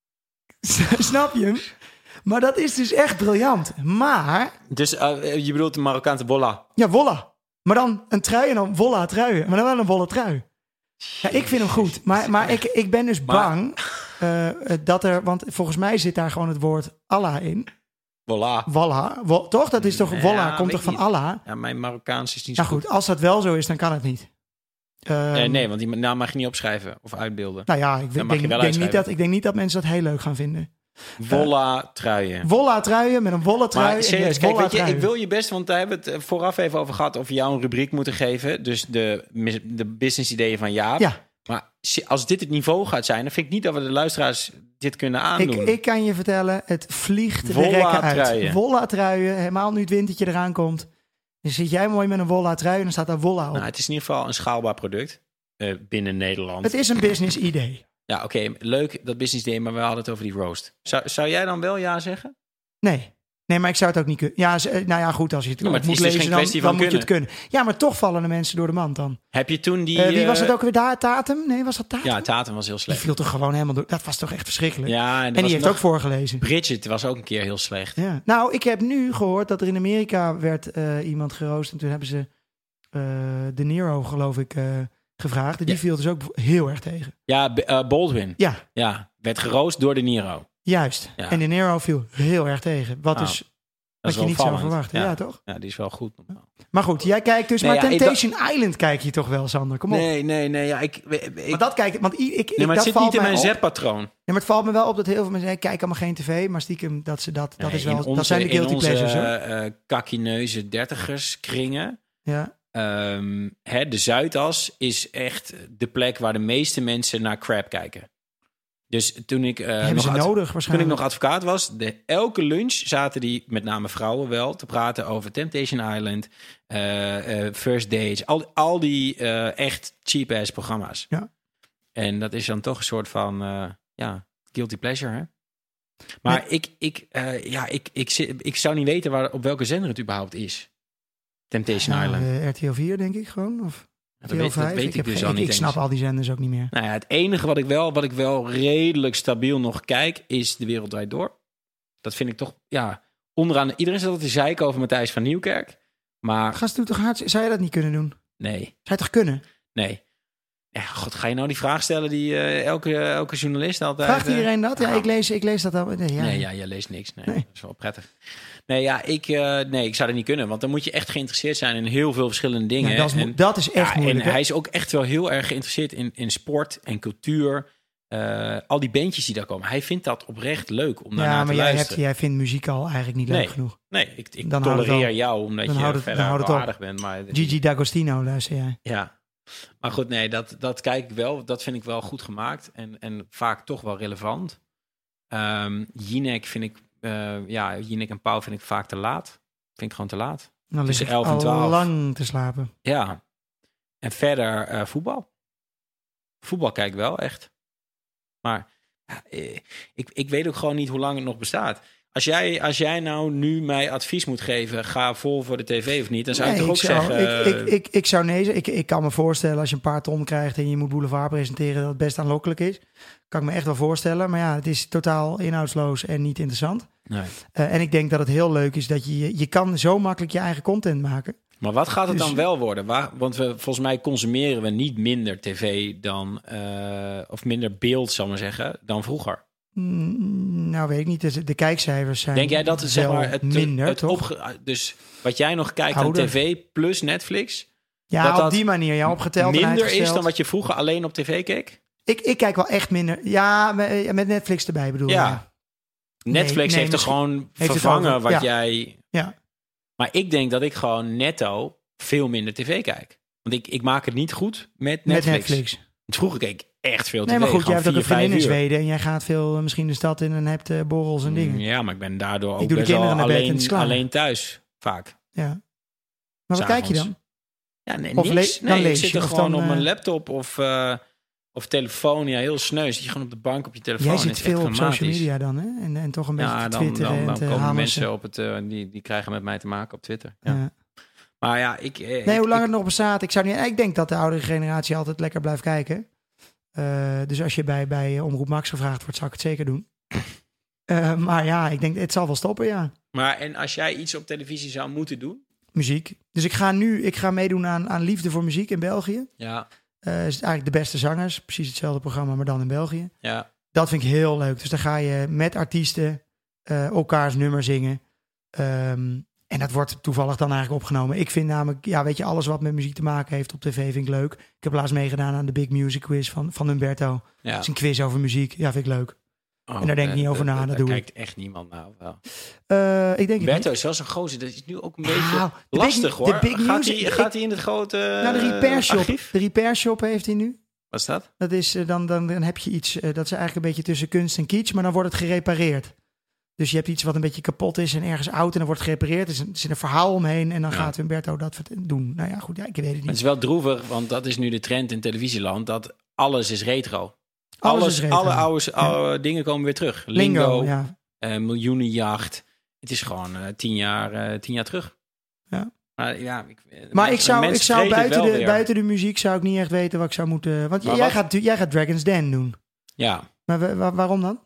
Snap je hem? Maar dat is dus echt briljant. Maar... Dus uh, je bedoelt de Marokkaanse bolla? Ja, wolla. Maar dan een trui en dan wolla truien. Maar dan wel een wollen trui. Ja, ik vind hem goed. Maar, maar ik, ik ben dus bang maar... uh, dat er... Want volgens mij zit daar gewoon het woord Allah in. Wolla. Wolla. Wo, toch? Dat is toch... Ja, wolla komt toch van niet. Allah? Ja, mijn Marokkaans is niet zo Nou goed, goed. als dat wel zo is, dan kan het niet. Um, uh, nee, want die naam mag je niet opschrijven of uitbeelden. Nou ja, ik, mag denk, je wel denk niet dat, ik denk niet dat mensen dat heel leuk gaan vinden. Wolla truien. Wolla truien met een wolle trui. Maar serieus, en kijk, weet je, truien. ik wil je best, want daar hebben we het vooraf even over gehad of we jou een rubriek moeten geven. Dus de, de business ideeën van Jaap. Ja. Maar als dit het niveau gaat zijn, dan vind ik niet dat we de luisteraars dit kunnen aandoen. Ik, ik kan je vertellen, het vliegt de Wolla rekken uit. truien. Wolla truien, helemaal nu het wintertje eraan komt. Dan zit jij mooi met een wolla trui en dan staat daar wolla op. Nou, het is in ieder geval een schaalbaar product uh, binnen Nederland. Het is een business idee. Ja, oké, okay, leuk dat business idee, maar we hadden het over die roast. Zou, zou jij dan wel ja zeggen? Nee. Nee, maar ik zou het ook niet kunnen. Ja, nou ja, goed, als je het, ja, het moet is dus lezen, dan, dan moet je het kunnen. Ja, maar toch vallen de mensen door de mand dan. Heb je toen die... Uh, wie was uh, het ook weer daar? Tatum? Nee, was dat Tatum? Ja, Tatum was heel slecht. Die viel toch gewoon helemaal door. Dat was toch echt verschrikkelijk. Ja, en, en die heeft ook voorgelezen. Bridget was ook een keer heel slecht. Ja. Nou, ik heb nu gehoord dat er in Amerika werd uh, iemand geroost. En toen hebben ze uh, De Niro, geloof ik, uh, gevraagd. En die ja. viel dus ook heel erg tegen. Ja, uh, Baldwin. Ja. Ja, werd geroost door De Niro. Juist. Ja. En De Niro viel heel erg tegen. Wat nou, dus... Wat je niet zou verwachten, ja. ja toch? Ja, die is wel goed. Maar goed, jij kijkt dus... Nee, maar ja, Temptation ik, Island kijk je toch wel, Sander? Kom op. Nee, nee, nee. Ja, ik, ik, maar dat kijk want ik... ik nee, maar dat het zit niet in mijn op. zet-patroon. Nee, maar het valt me wel op dat heel veel mensen zeggen... Kijk allemaal geen tv, maar stiekem dat ze dat... Nee, dat, is wel, onze, dat zijn de guilty onze, pleasures, hoor. Uh, kakkineuze dertigers kringen. Ja. Um, hè, de Zuidas is echt de plek waar de meeste mensen naar crap kijken. Dus toen ik, uh, Hebben nog ze ad- nodig, toen ik nog advocaat was, de, elke lunch zaten die, met name vrouwen wel, te praten over Temptation Island, uh, uh, First Dates, al, al die uh, echt cheap-ass programma's. Ja. En dat is dan toch een soort van, uh, ja, guilty pleasure, hè? Maar nee. ik, ik, uh, ja, ik, ik, ik, ik zou niet weten waar, op welke zender het überhaupt is. Temptation nou, Island. Uh, R T L vier, denk ik gewoon, of... Dat weet, dat weet ik, ik dus geen, al ik, niet Ik snap eens. al die zenders ook niet meer. Nou ja, het enige wat ik wel, wat ik wel redelijk stabiel nog kijk, is De Wereld Draait Door. Dat vind ik toch, ja, onderaan... Iedereen zit altijd te zeiken over Matthijs van Nieuwkerk. Maar... Gast, doe toch hard... Zou je dat niet kunnen doen? Nee. Zou je toch kunnen? Nee. Ja, god, ga je nou die vraag stellen die uh, elke, elke journalist altijd... Vraagt iedereen dat? Ja, nou, ik, lees, ik lees dat al. Nee, ja, nee, ja, jij leest niks. Nee, nee. Dat is wel prettig. Nee, ja, ik, uh, nee, ik zou dat niet kunnen. Want dan moet je echt geïnteresseerd zijn in heel veel verschillende dingen. Ja, dat, is, en, dat is echt ja, moeilijk. En hij is ook echt wel heel erg geïnteresseerd in, in sport en cultuur. Uh, al die bandjes die daar komen. Hij vindt dat oprecht leuk om daarnaar ja, te maar jij, luisteren. hebt, jij vindt muziek al eigenlijk niet leuk nee, genoeg. Nee, ik, ik dan tolereer jou omdat dan je het, verder dan wel aardig bent. Maar Gigi D'Agostino luister jij. Ja, maar goed, nee, dat, dat kijk ik wel. Dat vind ik wel goed gemaakt. En, en vaak toch wel relevant. Um, Jinek vind ik... Uh, ja, Jinek en Pauw vind ik vaak te laat. Vind ik gewoon te laat. Dan tussen elf en twaalf. Al lang te slapen. Ja. En verder uh, voetbal. Voetbal kijk ik wel, echt. Maar ja, ik, ik weet ook gewoon niet hoe lang het nog bestaat. Als jij, als jij nou nu mij advies moet geven, ga vol voor de tv of niet, dan zou nee, ik toch ook zou, zeggen... Ik, ik, ik, ik zou nee zeggen. Ik, ik kan me voorstellen als je een paar ton krijgt en je moet Boulevard presenteren, dat het best aanlokkelijk is. Kan ik me echt wel voorstellen. Maar ja, het is totaal inhoudsloos en niet interessant. Nee. Uh, en ik denk dat het heel leuk is dat je... Je kan zo makkelijk je eigen content maken. Maar wat gaat het dus, dan wel worden? Waar, want we, volgens mij consumeren we niet minder tv dan... Uh, of minder beeld, zal ik maar zeggen, dan vroeger. Mm, nou, weet ik niet. De, de kijkcijfers zijn Denk jij dat het, zeg maar, het, minder, het toch? Opge, dus wat jij nog kijkt Ouder. aan tv plus Netflix... Ja, dat op dat die manier. Ja, opgeteld en minder uitgesteld. is dan wat je vroeger alleen op tv keek? Ik, ik kijk wel echt minder. Ja, met, met Netflix erbij bedoel je. Ja. Ja. Netflix Nee, nee, heeft er misschien- gewoon heeft het vervangen over, wat ja. jij... Ja. Maar ik denk dat ik gewoon netto veel minder tv kijk. Want ik, ik maak het niet goed met Netflix. Met Netflix. Want vroeger keek ik echt veel tv. Nee, maar goed, jij gewoon hebt ook een vier, vriendin in vijf uur. Zweden en jij gaat veel uh, misschien de stad in en hebt uh, borrels en dingen. Ja, maar ik ben daardoor ook doe de best wel kinderen naar bed en alleen, het is klaar. alleen thuis. Vaak. Ja. Maar wat kijk je S'avonds. dan? Ja, nee, Of niks. le- dan nee, lees ik zit je, er of gewoon dan, op mijn uh, laptop of, uh, of telefoon. Ja, heel sneu. Zit je gewoon op de bank op je telefoon. Jij Het zit is veel echt op social dramatisch. media dan, hè? En, en toch een beetje Ja, te dan, twitteren dan, dan en te komen hameren. mensen op het, uh, die, die krijgen met mij te maken op Twitter. Ja. Ja. Maar ja, ik... eh, Nee, ik, hoe lang ik- het nog bestaat, ik zou niet. Ik denk dat de oudere generatie altijd lekker blijft kijken. Uh, dus als je bij, bij Omroep Max gevraagd wordt, zou ik het zeker doen. Uh, maar ja, ik denk, het zal wel stoppen, ja. Maar en als jij iets op televisie zou moeten doen? Muziek. Dus ik ga nu, ik ga meedoen aan, aan Liefde voor Muziek in België. Ja, Uh, is het eigenlijk de beste zangers. Precies hetzelfde programma, maar dan in België. ja. Dat vind ik heel leuk. Dus dan ga je met artiesten uh, elkaars nummer zingen. Um, en dat wordt toevallig dan eigenlijk opgenomen. Ik vind namelijk, ja, weet je, alles wat met muziek te maken heeft op tv vind ik leuk. Ik heb laatst meegedaan aan de Big Music Quiz van, van Humberto. ja. Dat is een quiz over muziek. Ja, vind ik leuk. Oh, en daar denk ik eh, niet over na, eh, dat daar doe ik. kijkt echt niemand naar. Wel. Uh, ik denk het Berto niet. is wel zo'n gozer. Dat is nu ook een beetje Nou, de lastig, Big- de hoor. Big gaat, Music- hij, gaat hij in het grote uh, Nou, de Repair Shop, archief? de Repair Shop heeft hij nu. Wat is dat? Dat is, uh, dan, dan, dan heb je iets, uh, dat is eigenlijk een beetje tussen kunst en kitsch, maar dan wordt het gerepareerd. Dus je hebt iets wat een beetje kapot is en ergens oud en dan wordt het gerepareerd. Er is een, er zit een verhaal omheen en dan Ja. gaat Humberto dat vert- doen. Nou ja, goed, ja, ik weet het Het niet. is wel droevig, want dat is nu de trend in televisieland. Dat alles is retro. Alles Alles, is retro. Alle oude, oude dingen komen weer terug. Lingo, Lingo, ja. eh, miljoenenjacht. Het is gewoon uh, tien, jaar, uh, tien jaar terug. Ja. Maar ja, ik, Maar ik zou, ik zou buiten, de, weer. buiten de muziek zou ik niet echt weten wat ik zou moeten... Want Maar jij wat- gaat, jij gaat Dragon's Den doen. Ja. Maar wa- wa- waarom dan?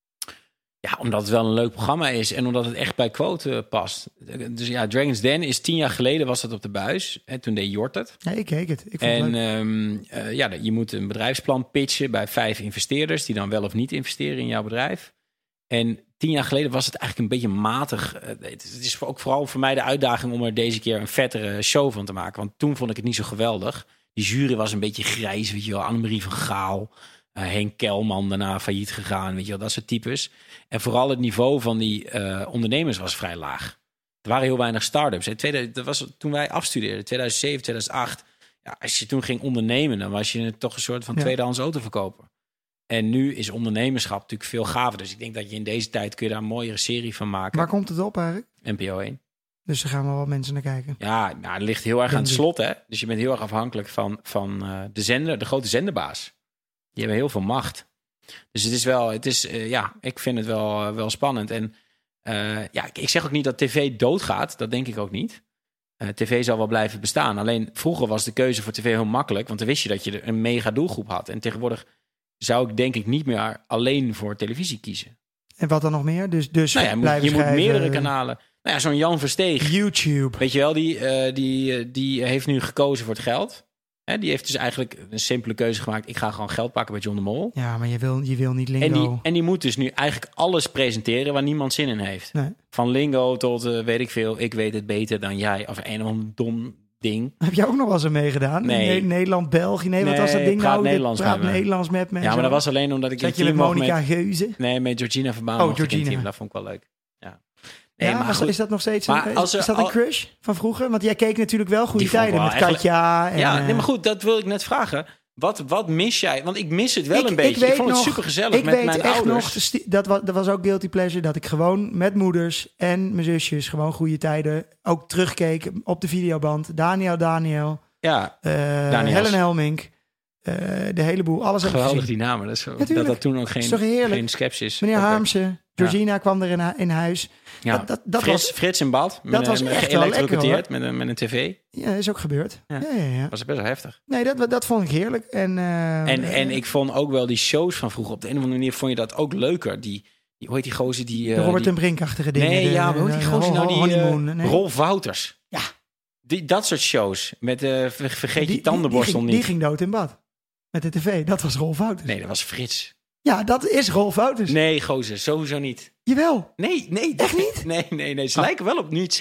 ja, omdat het wel een leuk programma is en omdat het echt bij Quote uh, past. Dus ja, Dragon's Den is tien jaar geleden was dat op de buis. En toen deed Jort het. Ja, ik keek het. Ik vond het En leuk. um, uh, ja, je moet een bedrijfsplan pitchen bij vijf investeerders die dan wel of niet investeren in jouw bedrijf. En tien jaar geleden was het eigenlijk een beetje matig. Uh, het is ook vooral voor mij de uitdaging om er deze keer een vettere show van te maken. Want toen vond ik het niet zo geweldig. Die jury was een beetje grijs, weet je wel. Annemarie van Gaal, uh, Henk Kelman, daarna failliet gegaan, weet je wel, dat soort types. En vooral het niveau van die uh, ondernemers was vrij laag. Er waren heel weinig start-ups. En tweede, dat was toen wij afstudeerden, tweeduizend zeven, tweeduizend acht. Ja, als je toen ging ondernemen, dan was je toch een soort van Ja. tweedehands autoverkoper. En nu is ondernemerschap natuurlijk veel gaver. Dus ik denk dat je in deze tijd kun je daar een mooiere serie van maken. Waar komt het op eigenlijk? N P O één. Dus er gaan wel wat mensen naar kijken. Ja, nou, het ligt heel erg aan het Denk slot, hè. Dus je bent heel erg afhankelijk van, van uh, de zender, de grote zenderbaas. Die hebben heel veel macht. Dus het is wel, het is, uh, ja, ik vind het wel, uh, wel spannend. En uh, ja, ik zeg ook niet dat tv doodgaat. Dat denk ik ook niet. Uh, tv zal wel blijven bestaan. Alleen vroeger was de keuze voor tv heel makkelijk. Want dan wist je dat je een mega doelgroep had. En tegenwoordig zou ik denk ik niet meer alleen voor televisie kiezen. En wat dan nog meer? Dus, dus Nou ja, je moet, blijven je moet schrijven. meerdere kanalen. Nou ja, zo'n Jan Versteeg. YouTube. Weet je wel, die, uh, die, uh, die heeft nu gekozen voor het geld. Hè, die heeft dus eigenlijk een simpele keuze gemaakt. Ik ga gewoon geld pakken bij John de Mol. Ja, maar je wil, je wil niet Lingo. En die, en die moet dus nu eigenlijk alles presenteren waar niemand zin in heeft. Nee. Van Lingo tot, uh, weet ik veel, ik weet het beter dan jij. Of een of ander dom ding. Heb jij ook nog wel eens aan meegedaan? Nee. Ne- Nederland, België. Nee, wat Nee, was dat ding praat nou? Nederlands praat met me. Nederlands met me. en Ja, maar zo. dat was alleen omdat ik in Zat je het met team mocht Monica met... Geuze? Nee, met Georgina Verbaan Oh, mocht ik in het Georgina. team. Dat vond ik wel leuk. Ja. Nee, Ja, maar was, goed. is dat nog steeds Maar een, als er is dat een al- crush van vroeger? Want jij keek natuurlijk wel goede Die vond ik tijden wel met eigenlijk- Katja. En, Ja, eh, nee, maar goed, dat wil ik net vragen. Wat, wat mis jij? Want ik mis het wel Ik- een ik beetje. Ik, weet vond het nog- super gezellig ik met weet mijn echt ouders. nog, sti- dat was, dat was ook guilty pleasure, dat ik gewoon met moeders en mijn zusjes gewoon goede tijden ook terugkeek op de videoband. Daniel, Daniel, Ja, uh, Daniels. Helen Helmink, uh, de hele boel, alles heb ik geweldig gezien. die namen. Dat, is, zo- tuurlijk. dat dat toen ook Is toch geen, heerlijk? geen sceptisch. Meneer opperde. Harmsen, Georgina kwam er in, hu- in huis. Ja. Dat, dat, dat Frits, was, Frits in bad. Met, dat was met echt wel lekker, geëlektrocuteerd met een, met een tv. ja, is ook gebeurd. Ja. Ja. Ja, ja, Was best wel heftig. Nee, dat, dat vond ik heerlijk. En, uh, En, en ik vond ook wel die shows van vroeger. Op de een of andere manier vond je dat ook leuker. Die, die hoe heet die gozer die... de uh, Robert die, en Brinkachtige dingen. Nee, de, ja, maar hoe de- heet die de gozer nou? ho- Die uh, honeymoon, nee. Rolf Wouters. Ja. Die, dat soort shows. Met uh, ver- vergeet Die- je die- tandenborstel die, ging, niet. die ging dood in bad. Met de tv. Dat was Rolf Wouters. Nee, dat was Frits. Ja, dat is Rolf Wouters. Nee, gozer, sowieso niet. Jawel. Nee, nee. Echt niet? Nee, nee, nee. Ze Ah. lijken wel op nu je het zegt.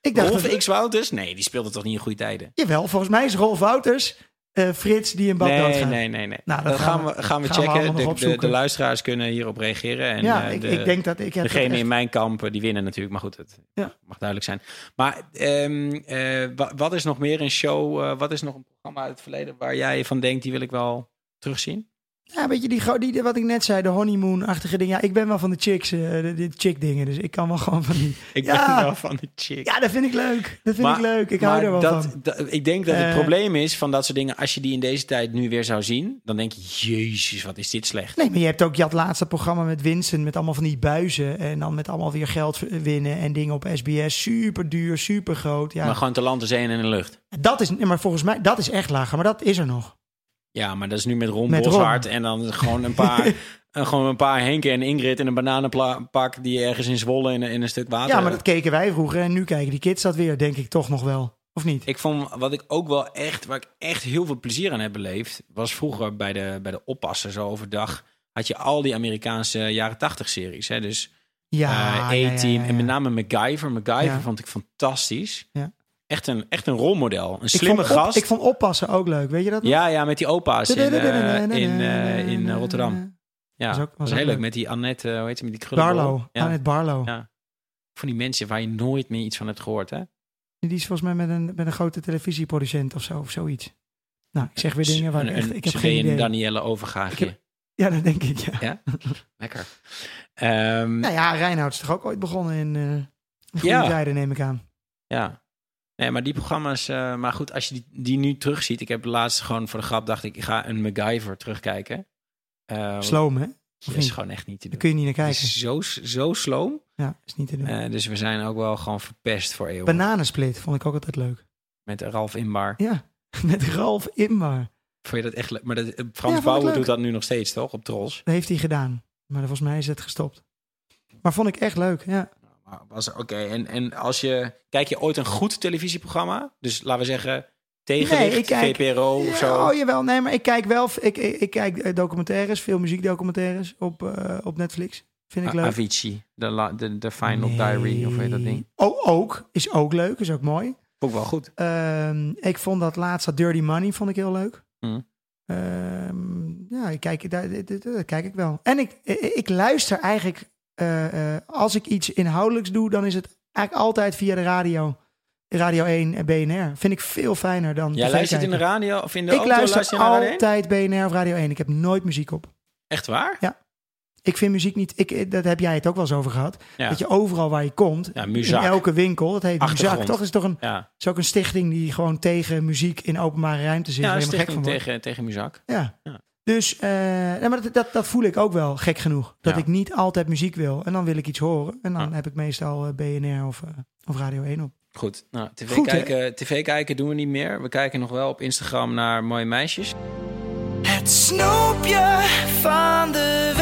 Ik dacht Rolf dat- X. Wouters? Nee, die speelde toch niet in goede tijden? Jawel, volgens mij is Rolf Wouters uh, Frits die in bad Nee, doodgaat. nee, nee. nee. Nou, dat gaan we, gaan we gaan we allemaal checken. nog De, de, opzoeken. de luisteraars kunnen hierop reageren. En, Ja, uh, ik, de, ik denk dat ik heb degene dat echt- in mijn kamp, uh, die winnen natuurlijk. Maar goed, het Ja. mag duidelijk zijn. Maar um, uh, wa- wat is nog meer een show? Uh, wat is nog een programma uit het verleden waar jij van denkt, die wil ik wel terugzien? Ja, weet je, die, gro- die, wat ik net zei, de honeymoon-achtige dingen. Ja, ik ben wel van de chicks, uh, de, de chick dingen. Dus ik kan wel gewoon van die... Ik ja, ben wel van de chick. Ja, dat vind ik leuk. Dat vind Maar- ik leuk. Ik maar hou er wel dat, van. dat- ik denk dat het Uh, probleem is van dat soort dingen. Als je die in deze tijd nu weer zou zien, dan denk je, jezus, wat is dit slecht. Nee, maar je hebt ook je had laatst dat programma met Vincent met allemaal van die buizen. En dan met allemaal weer geld winnen en dingen op S B S. Super duur, super groot. Ja, Maar gewoon te land, te zee en in de lucht. dat is, nee, maar volgens mij, dat is echt lager. Maar dat is er nog. Ja, maar dat is nu met Ron Met Boshart Ron. en dan gewoon een paar, en gewoon een paar Henke en Ingrid in een bananenpak die ergens in Zwolle in, in een stuk water. Ja, maar dat keken wij vroeger. En nu kijken die kids dat weer, denk ik toch nog wel. Of niet? Ik vond, wat ik ook wel echt, waar ik echt heel veel plezier aan heb beleefd, was vroeger bij de, bij de oppassen zo overdag, had je al die Amerikaanse jaren tachtig series. Hè? Dus Ja, uh, ja, ja, A-Team ja, ja. en met name MacGyver. MacGyver Ja. vond ik fantastisch. Ja. Echt, een, echt een rolmodel. Een Ik slimme vond op- gast. ik vond oppassen ook leuk. Weet je dat nog? Ja, ja, met die opa's in, uh, in, uh, in uh, Rotterdam. Ja, Was ook- was was ook heel leuk. leuk. Met die Annette, uh, hoe heet ze, met die krullenbol. Barlow. Ja. Annette Barlow. Ja. Van die mensen waar je nooit meer iets van hebt gehoord, hè? Die is volgens mij met een, met een grote televisieproducent of zo. Of zoiets. Nou, ik zeg weer dingen waar ik Een- echt... een Ik heb C D geen en idee. Danielle Overgaagje. Ik heb- Ja, dat denk ik, ja. Ja? Lekker. Um, Nou ja, Reinoud is toch ook ooit begonnen in, uh, in goede Ja. tijden, neem ik aan. Ja. Nee, maar die programma's... Uh, maar goed, als je die, die nu terugziet... Ik heb laatst gewoon voor de grap dacht ik... Ik ga een MacGyver terugkijken. Uh, Sloom, hè? Of Dat is niet? gewoon echt niet te Daar doen. kun je niet naar Het kijken. is zo, zo sloom. Ja, is niet te doen. Uh, dus we zijn ook wel gewoon verpest voor eeuwig. Bananensplit vond ik ook altijd leuk. Met Ralf Inbar. Ja, met Ralf Inbar. Vond je dat echt leuk? Maar dat, uh, Ja, Frans vond ik Bauer leuk. doet dat nu nog steeds, toch? Op Tros. Dat heeft hij gedaan. Maar volgens mij is het gestopt. Maar vond ik echt leuk, ja. Was Oké, en, en als je... Kijk je ooit een goed televisieprogramma? Dus laten we zeggen... Tegenlicht, Nee, ik kijk- V P R O of Ja, zo? oh jawel, nee, maar ik kijk wel... Ik, ik, ik kijk eh, documentaires, veel muziekdocumentaires op, uh, op Netflix. Vind ik A- leuk. Avicii, de, la- de, de Final Nee. Diary, of weet dat ding? Oh, ook. Is ook leuk, is ook mooi. Ook wel goed. Ehm, ik vond dat laatste Dirty Money vond ik heel leuk. Mm. Ehm, ja, ik kijk, daar, daar, daar- daar kijk ik wel. En ik, ik, ik luister eigenlijk... eh, eh, als ik iets inhoudelijks doe, dan is het eigenlijk altijd via de radio. Radio één en B N R. Vind ik veel fijner dan Jij tv luistert in de kijken. radio of in de Ik auto? luister je naar Radio één? altijd B N R of Radio één. Ik heb nooit muziek op. Echt waar? Ik vind muziek niet... Ik, dat heb jij het ook wel eens over gehad. Ja. Dat je overal waar je komt... Ja, in Muzak. elke winkel... Dat heet Muzak, Achtergrond. toch? Dat is toch een, Ja, is ook een stichting die gewoon tegen muziek in openbare ruimte zit. ja waar een je helemaal gek stichting van wordt. tegen, tegen Muzak. Ja. Ja. Dus eh, nee, maar dat, dat, dat voel ik ook wel gek genoeg. Dat Ja. ik niet altijd muziek wil. En dan wil ik iets horen. En dan Ja. heb ik meestal eh, B N R of, uh, of Radio één op. Goed, nou, tv, Goed, hè? kijken, tv kijken doen we niet meer. We kijken nog wel op Instagram naar mooie meisjes. Het snoepje van de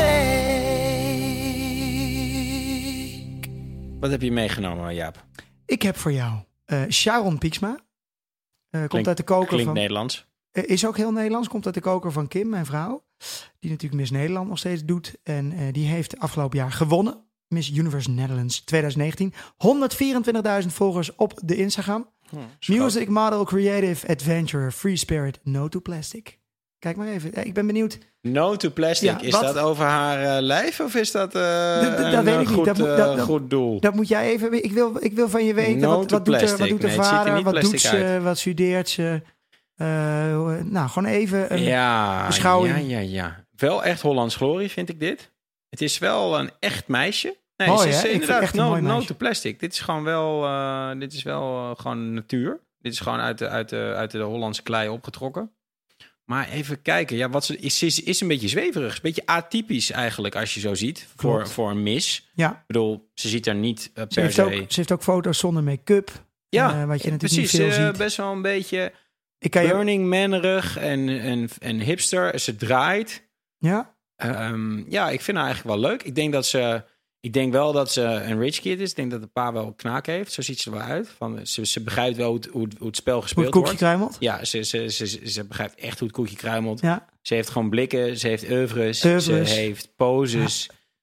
week. Wat heb je meegenomen, Jaap? Ik heb voor jou eh, Sharon Pieksma. Eh, komt Klinkt- uit de koker Klinkt van... Nederlands. Eh, is ook heel Nederlands. Komt uit de koker van Kim, mijn vrouw. Die natuurlijk Miss Nederland nog steeds doet. En eh, die heeft afgelopen jaar gewonnen. Miss Universe Netherlands twintig negentien. honderdvierentwintigduizend volgers op de Instagram. Hm, Music Model Creative Adventure Free Spirit No to Plastic. Kijk maar even. Eh, Ik ben benieuwd. No to plastic. Ja, is wat- dat over haar uh, lijf of is dat, uh, Dat- dat een weet uh, ik niet. goed, Dat moet- uh, dat- dat- goed doel? Dat moet jij even... Ik wil, ik wil van je weten. No wat, to wat, doet er, wat plastic. doet de Nee, het ziet er vader? niet Wat doet plastic ze? uit. Wat studeert ze? Uh, nou, gewoon even een ja, beschouwing. ja, ja, ja. Wel echt Hollands glorie vind ik dit. Het is wel een echt meisje. Nee, Mooi, ze hè? is Ik vind inderdaad echt een no, mooi no meisje. to plastic. Dit is gewoon wel, uh, dit is wel uh, gewoon natuur. Dit is gewoon uit de, uit de, uit de Hollandse klei opgetrokken. Maar even kijken. Ja, wat ze, is, is, is een beetje zweverig. Een beetje atypisch eigenlijk als je zo ziet. Voor, Klopt. voor een mis. Ja, Ik bedoel, ze ziet er niet uh, ze per heeft, se... ook, ze heeft ook foto's zonder make-up. ja, eh, wat je natuurlijk precies. niet veel uh, ziet. best wel een beetje Ik kan je, Burning Man-erig en, en, en hipster. Ze draait. ja? Um, ja, ik vind haar eigenlijk wel leuk. Ik denk dat ze... Ik denk wel dat ze een rich kid is. Ik denk dat de pa wel knaak heeft. Zo ziet ze er wel uit. Van, ze, ze begrijpt wel hoe het, hoe het, hoe het spel Hoe gespeeld het koekje wordt. kruimelt? Ja, ze, ze, ze, ze, ze begrijpt echt hoe het koekje kruimelt. Ja. Ze heeft gewoon blikken. Ze heeft oeuvres. Oeuvres. Ze heeft poses.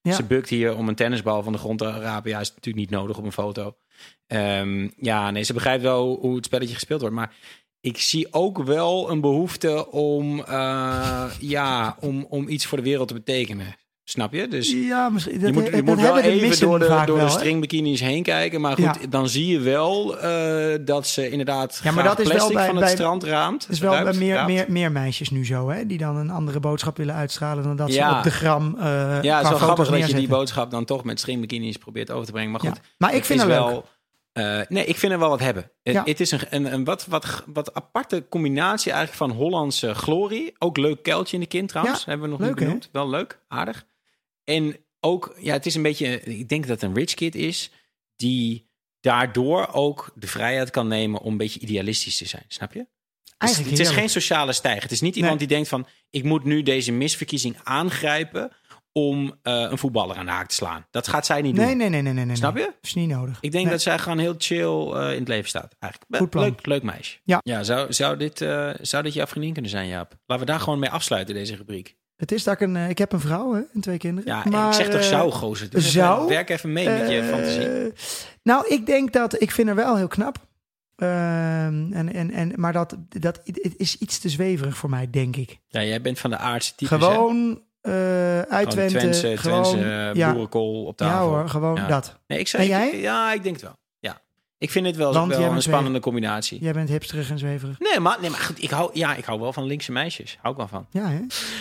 Ja. Ze bukt hier om een tennisbal van de grond te rapen. Ja, is natuurlijk niet nodig op een foto. Um, ja, nee, ze begrijpt wel hoe het spelletje gespeeld wordt. Maar ik zie ook wel een behoefte om, uh, ja, om, om iets voor de wereld te betekenen. Snap je? Dus ja, misschien, je moet, je dat moet wel even door de, door wel, de stringbikinis heen kijken. Maar goed, ja. dan zie je wel uh, dat ze inderdaad ja, maar dat is plastic wel bij, van het bij, strand raamt. Het is wel ruikt, bij meer, meer, meer meisjes nu zo, hè? Die dan een andere boodschap willen uitstralen dan dat ja. ze op de gram uh, ja, het is wel grappig neerzetten. dat je die boodschap dan toch met stringbikinis probeert over te brengen. Maar goed, ja. maar ik vind het wel... leuk. Uh, nee, ik vind er wel wat hebben. Ja. Het is een, een, een wat, wat, wat aparte combinatie eigenlijk van Hollandse glorie. Ook leuk kuiltje in de kin trouwens. Ja, hebben we nog leuk, niet benoemd. Hè? Wel leuk, aardig. En ook, ja, het is een beetje... Ik denk dat het een rich kid is die daardoor ook de vrijheid kan nemen om een beetje idealistisch te zijn. Snap je? Eigenlijk het is, het is geen sociale stijger. Het is niet iemand nee. die denkt van... ik moet nu deze misverkiezing aangrijpen... om uh, een voetballer aan de haak te slaan. Dat gaat zij niet doen. Nee, nee, nee, nee, nee, nee. Snap je? Dat is niet nodig. Ik denk nee. dat zij gewoon heel chill uh, in het leven staat. Eigenlijk. Goed plan. Leuk, leuk meisje. Ja. ja zou, zou, dit, uh, zou dit jouw vriendin kunnen zijn, Jaap? Laten we daar gewoon mee afsluiten, deze rubriek. Het is dat ik een... Ik heb een vrouw hè, en twee kinderen. Ja, maar, ik zeg toch zou, gozer. Dus zou? Even, werk even mee uh, met je fantasie. Nou, ik denk dat... Ik vind haar wel heel knap. Uh, en, en, en, maar dat, dat het is iets te zweverig voor mij, denk ik. Ja, jij bent van de aardse types, Gewoon... Uh, uit Twente, Twentse, gewoon, Twentse ja. boerenkool op tafel. Ja hoor, gewoon ja. dat. Nee, ik zei, en jij? Ik, ja, ik denk het wel. Ja. Ik vind het wel, wel een spannende combinatie. Jij bent hipsterig en zweverig. Nee, maar, nee, maar goed, ik hou, ja, ik hou wel van linkse meisjes. Hou ik wel van. Ja,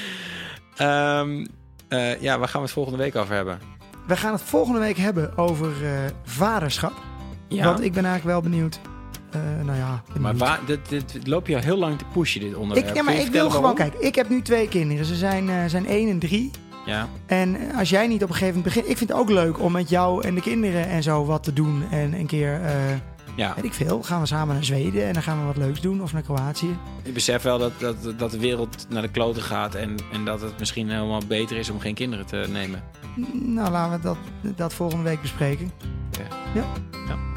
hè? Um, uh, ja, waar gaan we het volgende week over hebben? We gaan het volgende week hebben over uh, vaderschap. Ja. Want ik ben eigenlijk wel benieuwd... Uh, nou ja, maar waar, dit, dit, dit loop je al heel lang te pushen, dit onderwerp. Ik, ja, maar ik wil gewoon... Kijk, ik heb nu twee kinderen. Ze zijn, uh, zijn één en drie. Ja. En als jij niet op een gegeven moment begint... Ik vind het ook leuk om met jou en de kinderen en zo wat te doen. En een keer, uh, ja. weet ik veel, gaan we samen naar Zweden... en dan gaan we wat leuks doen, of naar Kroatië. Ik besef wel dat, dat, dat de wereld naar de kloten gaat... En, en dat het misschien helemaal beter is om geen kinderen te nemen. Nou, laten we dat, dat volgende week bespreken. Okay. Ja. ja.